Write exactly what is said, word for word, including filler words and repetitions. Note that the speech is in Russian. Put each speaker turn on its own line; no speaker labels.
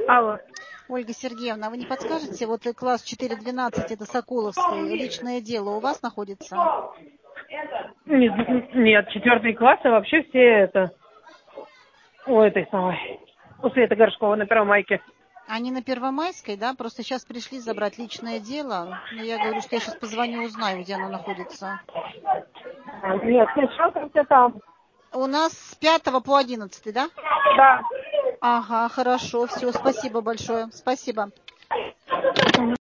Алло.
Ольга Сергеевна, вы не подскажете, вот и класс четыре двенадцать, это Соколовский, личное дело у вас находится?
Нет, нет, четвертый класс, а вообще все это... У этой самой... У Светы Горшкова на Первомайке.
Они на Первомайской, да? Просто сейчас пришли забрать личное дело. Но я говорю, что я сейчас позвоню, узнаю, где оно находится.
Нет, нет, что все там?
У нас с пятого по одиннадцатый, да?
Да.
Ага, хорошо, все, спасибо большое, спасибо.